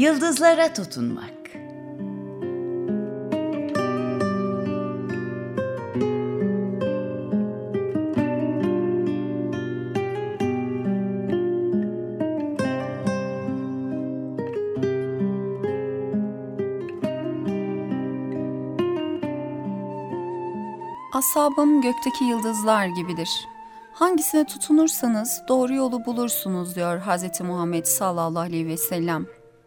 Yıldızlara tutunmak. Ashabım gökteki yıldızlar gibidir. Hangisine tutunursanız doğru yolu bulursunuz diyor Hz. Muhammed sallallahu aleyhi ve sellem.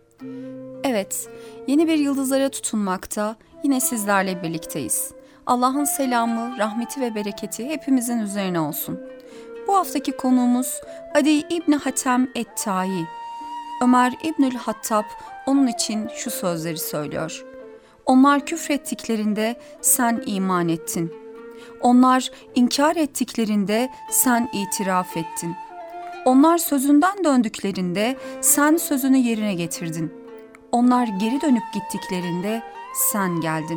Evet, yeni bir yıldızlara tutunmakta yine sizlerle birlikteyiz. Allah'ın selamı, rahmeti ve bereketi hepimizin üzerine olsun. Bu haftaki konuğumuz Adi İbni Hatem et-Tai. Ömer İbnül Hattab onun için şu sözleri söylüyor. Onlar küfrettiklerinde sen iman ettin. Onlar inkar ettiklerinde sen itiraf ettin. Onlar sözünden döndüklerinde sen sözünü yerine getirdin. Onlar geri dönüp gittiklerinde sen geldin.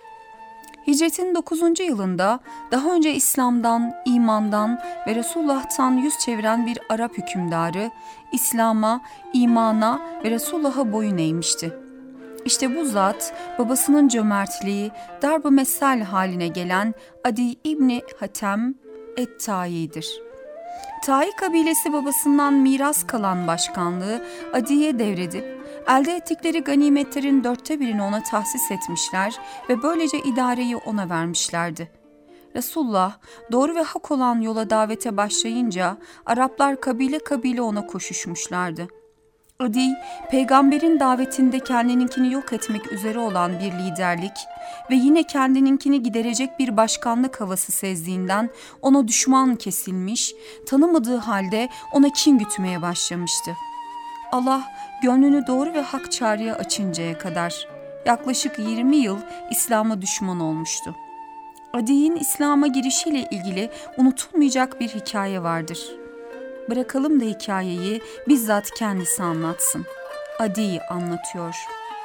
Hicretin 9. yılında daha önce İslam'dan, imandan ve Resulullah'tan yüz çeviren bir Arap hükümdarı İslam'a, imana ve Resulullah'a boyun eğmişti. İşte bu zat babasının cömertliği darb-ı mesel haline gelen Adi İbni Hatem et-Tai'dir. Tai kabilesi babasından miras kalan başkanlığı Adi'ye devredip elde ettikleri ganimetlerin 1/4'ünü ona tahsis etmişler ve böylece idareyi ona vermişlerdi. Resulullah doğru ve hak olan yola davete başlayınca Araplar kabile kabile ona koşuşmuşlardı. Adi, peygamberin davetinde kendininkini yok etmek üzere olan bir liderlik ve yine kendininkini giderecek bir başkanlık havası sezdiğinden ona düşman kesilmiş, tanımadığı halde ona kin gütmeye başlamıştı. Allah gönlünü doğru ve hak çağrıya açıncaya kadar yaklaşık 20 yıl İslam'a düşman olmuştu. Adi'nin İslam'a girişiyle ilgili unutulmayacak bir hikaye vardır. Bırakalım da hikayeyi bizzat kendisi anlatsın. Adi anlatıyor.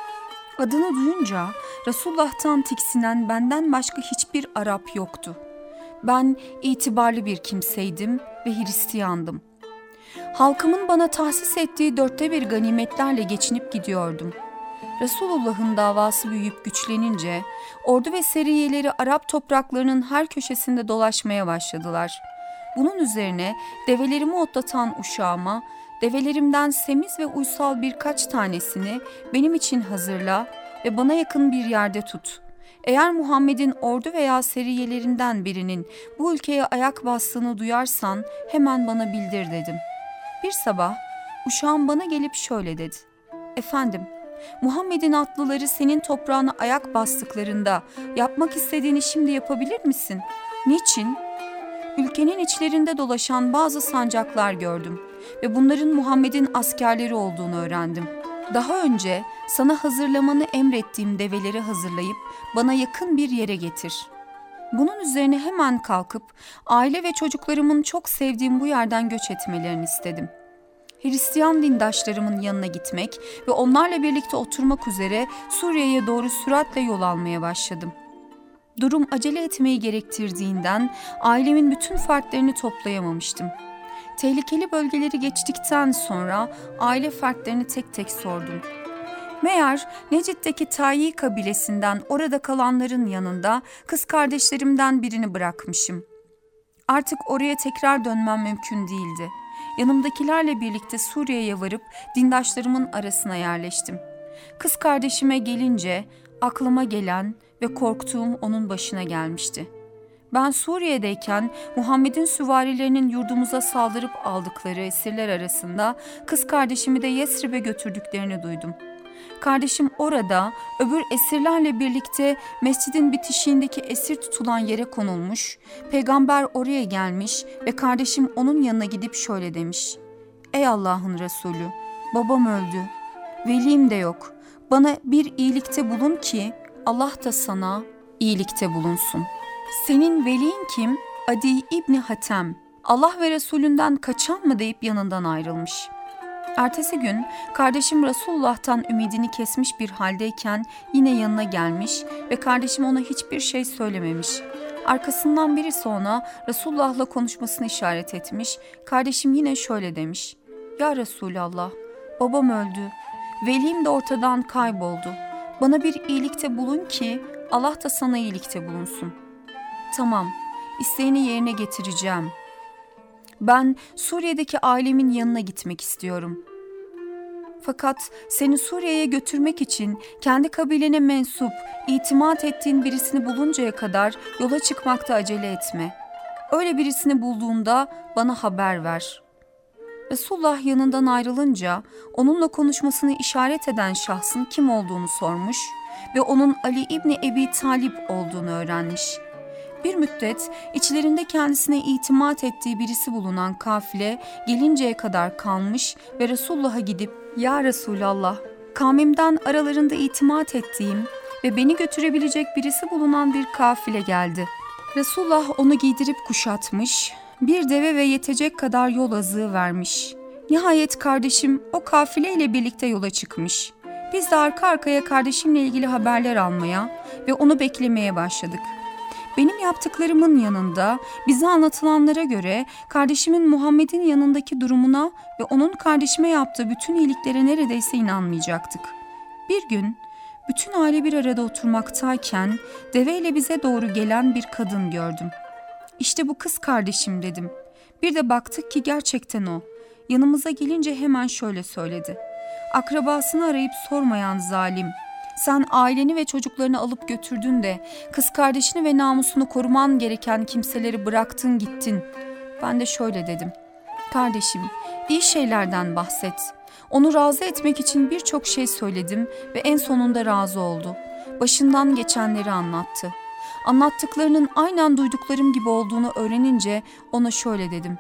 Adını duyunca Resulullah'tan tiksinen benden başka hiçbir Arap yoktu. Ben itibarlı bir kimseydim ve Hristiyandım. Halkımın bana tahsis ettiği 1/4 ganimetlerle geçinip gidiyordum. Resulullah'ın davası büyüyüp güçlenince ordu ve seriyeleri Arap topraklarının her köşesinde dolaşmaya başladılar. Bunun üzerine develerimi otlatan uşağıma, develerimden semiz ve uysal birkaç tanesini benim için hazırla ve bana yakın bir yerde tut. Eğer Muhammed'in ordu veya seriyelerinden birinin bu ülkeye ayak bastığını duyarsan hemen bana bildir dedim. Bir sabah uşağım bana gelip şöyle dedi. Efendim, Muhammed'in atlıları senin toprağına ayak bastıklarında yapmak istediğini şimdi yapabilir misin? Niçin? Ülkenin içlerinde dolaşan bazı sancaklar gördüm ve bunların Muhammed'in askerleri olduğunu öğrendim. Daha önce sana hazırlamanı emrettiğim develeri hazırlayıp bana yakın bir yere getir. Bunun üzerine hemen kalkıp aile ve çocuklarımın çok sevdiğim bu yerden göç etmelerini istedim. Hristiyan dindaşlarımın yanına gitmek ve onlarla birlikte oturmak üzere Suriye'ye doğru süratle yol almaya başladım. Durum acele etmeyi gerektirdiğinden ailemin bütün fertlerini toplayamamıştım. Tehlikeli bölgeleri geçtikten sonra aile fertlerini tek tek sordum. Meğer Necid'deki Tai kabilesinden orada kalanların yanında kız kardeşlerimden birini bırakmışım. Artık oraya tekrar dönmem mümkün değildi. Yanımdakilerle birlikte Suriye'ye varıp dindaşlarımın arasına yerleştim. Kız kardeşime gelince aklıma gelen ve korktuğum onun başına gelmişti. Ben Suriye'deyken Muhammed'in süvarilerinin yurdumuza saldırıp aldıkları esirler arasında kız kardeşimi de Yesrib'e götürdüklerini duydum. Kardeşim orada öbür esirlerle birlikte mescidin bitişiğindeki esir tutulan yere konulmuş, peygamber oraya gelmiş ve kardeşim onun yanına gidip şöyle demiş. Ey Allah'ın Resulü, babam öldü, velim de yok. Bana bir iyilikte bulun ki Allah da sana iyilikte bulunsun. Senin velin kim? Adi İbni Hatem. Allah ve Resulünden kaçan mı deyip yanından ayrılmış. Ertesi gün kardeşim Resulullah'tan ümidini kesmiş bir haldeyken yine yanına gelmiş ve kardeşim ona hiçbir şey söylememiş. Arkasından birisi ona Resulullah'la konuşmasını işaret etmiş. Kardeşim yine şöyle demiş. Ya Resulallah, babam öldü Velim de ortadan kayboldu. Bana bir iyilikte bulun ki Allah da sana iyilikte bulunsun. Tamam, isteğini yerine getireceğim. Ben Suriye'deki ailemin yanına gitmek istiyorum. Fakat seni Suriye'ye götürmek için kendi kabilene mensup, itimat ettiğin birisini buluncaya kadar yola çıkmakta acele etme. Öyle birisini bulduğunda bana haber ver. Resulullah yanından ayrılınca onunla konuşmasını işaret eden şahsın kim olduğunu sormuş ve onun Ali İbni Ebi Talip olduğunu öğrenmiş. Bir müddet içlerinde kendisine itimat ettiği birisi bulunan kafile gelinceye kadar kalmış ve Resulullah'a gidip "Ya Resulallah, kavmimden aralarında itimat ettiğim ve beni götürebilecek birisi bulunan bir kafile geldi." Resulullah onu giydirip kuşatmış, bir deve ve yetecek kadar yol azığı vermiş. Nihayet kardeşim o kafileyle birlikte yola çıkmış. Biz de arka arkaya kardeşimle ilgili haberler almaya ve onu beklemeye başladık. Benim yaptıklarımın yanında bize anlatılanlara göre kardeşimin Muhammed'in yanındaki durumuna ve onun kardeşime yaptığı bütün iyiliklere neredeyse inanmayacaktık. Bir gün bütün aile bir arada oturmaktayken deveyle bize doğru gelen bir kadın gördüm. İşte bu kız kardeşim dedim. Bir de baktık ki gerçekten o. Yanımıza gelince hemen şöyle söyledi. Akrabasını arayıp sormayan zalim. Sen aileni ve çocuklarını alıp götürdün de kız kardeşini ve namusunu koruman gereken kimseleri bıraktın gittin. Ben de şöyle dedim. Kardeşim, iyi şeylerden bahset. Onu razı etmek için birçok şey söyledim ve en sonunda razı oldu. Başından geçenleri anlattı. Anlattıklarının aynen duyduklarım gibi olduğunu öğrenince ona şöyle dedim.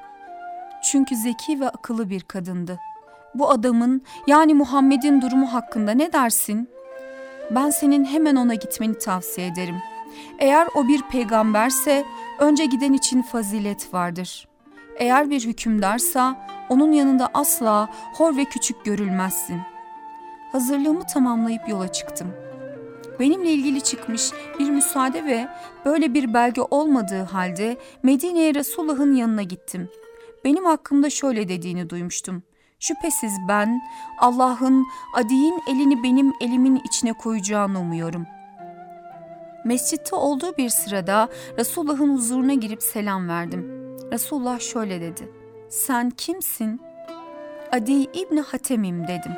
Çünkü zeki ve akıllı bir kadındı. Bu adamın yani Muhammed'in durumu hakkında ne dersin? Ben senin hemen ona gitmeni tavsiye ederim. Eğer o bir peygamberse önce giden için fazilet vardır. Eğer bir hükümdarsa onun yanında asla hor ve küçük görülmezsin. Hazırlığımı tamamlayıp yola çıktım. Benimle ilgili çıkmış bir müsaade ve böyle bir belge olmadığı halde Medine'ye Resulullah'ın yanına gittim. Benim hakkımda şöyle dediğini duymuştum. Şüphesiz ben Allah'ın Adi'nin elini benim elimin içine koyacağını umuyorum. Mescitte olduğu bir sırada Resulullah'ın huzuruna girip selam verdim. Resulullah şöyle dedi. Sen kimsin? Adi İbni Hatem'im dedim.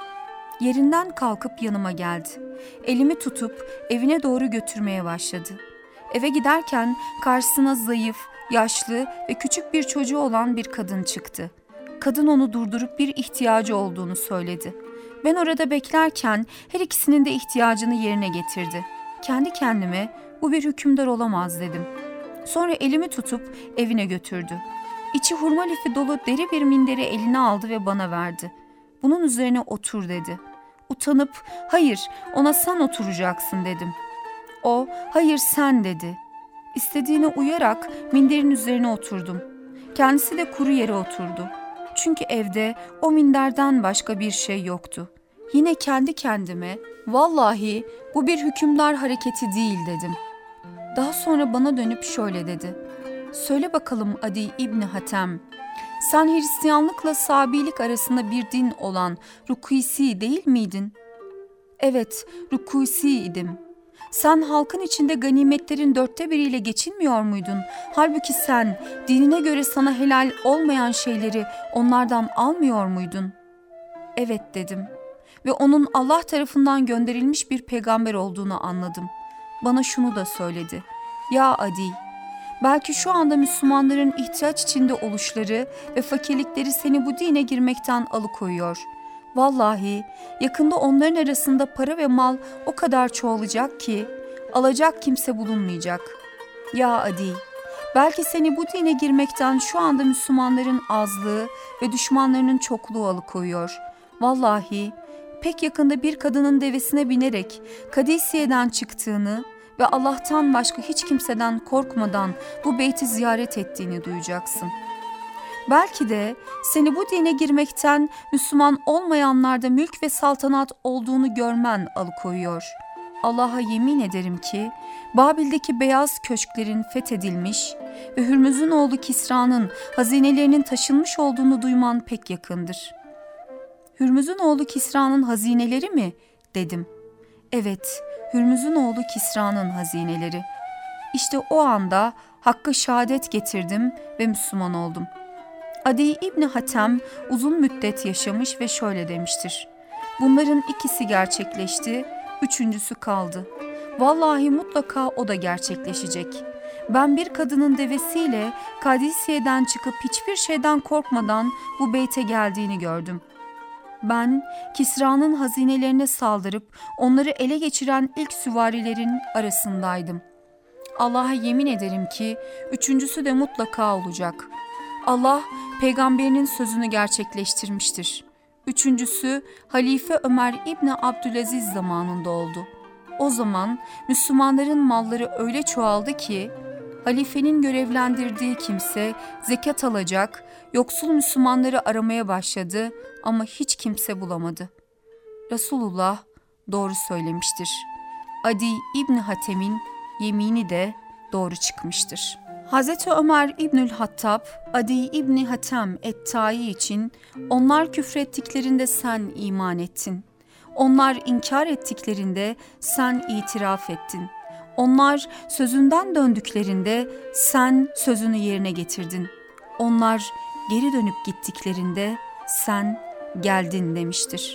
Yerinden kalkıp yanıma geldi. Elimi tutup evine doğru götürmeye başladı. Eve giderken karşısına zayıf, yaşlı ve küçük bir çocuğu olan bir kadın çıktı. Kadın onu durdurup bir ihtiyacı olduğunu söyledi. Ben orada beklerken her ikisinin de ihtiyacını yerine getirdi. Kendi kendime bu bir hükümdar olamaz dedim. Sonra elimi tutup evine götürdü. İçi hurma lifi dolu deri bir minderi eline aldı ve bana verdi. Bunun üzerine otur dedi. Utanıp hayır ona sen oturacaksın dedim. O hayır sen dedi. İstediğine uyarak minderin üzerine oturdum. Kendisi de kuru yere oturdu. Çünkü evde o minderden başka bir şey yoktu. Yine kendi kendime vallahi bu bir hükümdar hareketi değil dedim. Daha sonra bana dönüp şöyle dedi. Söyle bakalım Adi İbni Hatem, sen Hristiyanlıkla Sabilik arasında bir din olan Rukusi değil miydin? Evet, Rukusi'ydim. Sen halkın içinde ganimetlerin 1/4'iyle geçinmiyor muydun? Halbuki sen dinine göre sana helal olmayan şeyleri onlardan almıyor muydun? Evet dedim ve onun Allah tarafından gönderilmiş bir peygamber olduğunu anladım. Bana şunu da söyledi. Ya Adi, belki şu anda Müslümanların ihtiyaç içinde oluşları ve fakirlikleri seni bu dine girmekten alıkoyuyor. Vallahi yakında onların arasında para ve mal o kadar çoğalacak ki alacak kimse bulunmayacak. Ya Adi, belki seni bu dine girmekten şu anda Müslümanların azlığı ve düşmanlarının çokluğu alıkoyuyor. Vallahi pek yakında bir kadının devesine binerek Kadisiye'den çıktığını ve Allah'tan başka hiç kimseden korkmadan bu beyti ziyaret ettiğini duyacaksın. Belki de seni bu dine girmekten Müslüman olmayanlarda mülk ve saltanat olduğunu görmen alıkoyuyor. Allah'a yemin ederim ki Babil'deki beyaz köşklerin fethedilmiş ve Hürmüz'ün oğlu Kisra'nın hazinelerinin taşınmış olduğunu duyman pek yakındır. Hürmüz'ün oğlu Kisra'nın hazineleri mi? Dedim. Evet, Hürmüz'ün oğlu Kisra'nın hazineleri. İşte o anda Hakk'a şehadet getirdim ve Müslüman oldum. Adi İbni Hatem uzun müddet yaşamış ve şöyle demiştir. Bunların ikisi gerçekleşti, üçüncüsü kaldı. Vallahi mutlaka o da gerçekleşecek. Ben bir kadının devesiyle Kadisiye'den çıkıp hiçbir şeyden korkmadan bu beyte geldiğini gördüm. Ben Kisra'nın hazinelerine saldırıp onları ele geçiren ilk süvarilerin arasındaydım. Allah'a yemin ederim ki üçüncüsü de mutlaka olacak. Allah peygamberinin sözünü gerçekleştirmiştir. Üçüncüsü Halife Ömer İbni Abdülaziz zamanında oldu. O zaman Müslümanların malları öyle çoğaldı ki halifenin görevlendirdiği kimse zekat alacak, yoksul Müslümanları aramaya başladı ama hiç kimse bulamadı. Resulullah doğru söylemiştir. Adi İbni Hatem'in yemini de doğru çıkmıştır. Hazreti Ömer İbnül Hattab, Adi İbni Hatem et-Tai için onlar küfrettiklerinde sen iman ettin. Onlar inkar ettiklerinde sen itiraf ettin. Onlar sözünden döndüklerinde sen sözünü yerine getirdin. Onlar geri dönüp gittiklerinde sen geldin demiştir.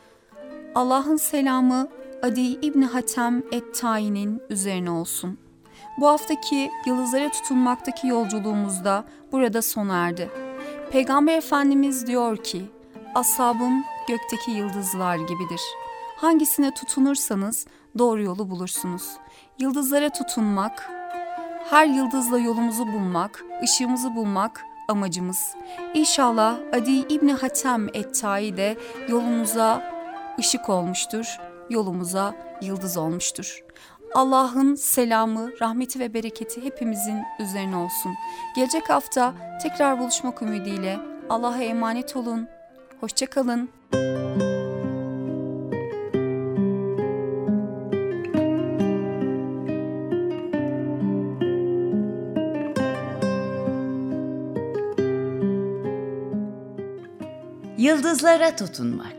Allah'ın selamı Adi İbni Hatem et-Tai'nin üzerine olsun. Bu haftaki yıldızlara tutunmaktaki yolculuğumuzda burada sona erdi. Peygamber Efendimiz diyor ki, ashabım gökteki yıldızlar gibidir. Hangisine tutunursanız doğru yolu bulursunuz. Yıldızlara tutunmak, her yıldızla yolumuzu bulmak, ışığımızı bulmak amacımız. İnşallah Adi İbni Hatem et-Tai de yolumuza ışık olmuştur, yolumuza yıldız olmuştur. Allah'ın selamı, rahmeti ve bereketi hepimizin üzerine olsun. Gelecek hafta tekrar buluşmak ümidiyle Allah'a emanet olun. Hoşça kalın. Yıldızlara tutunmak.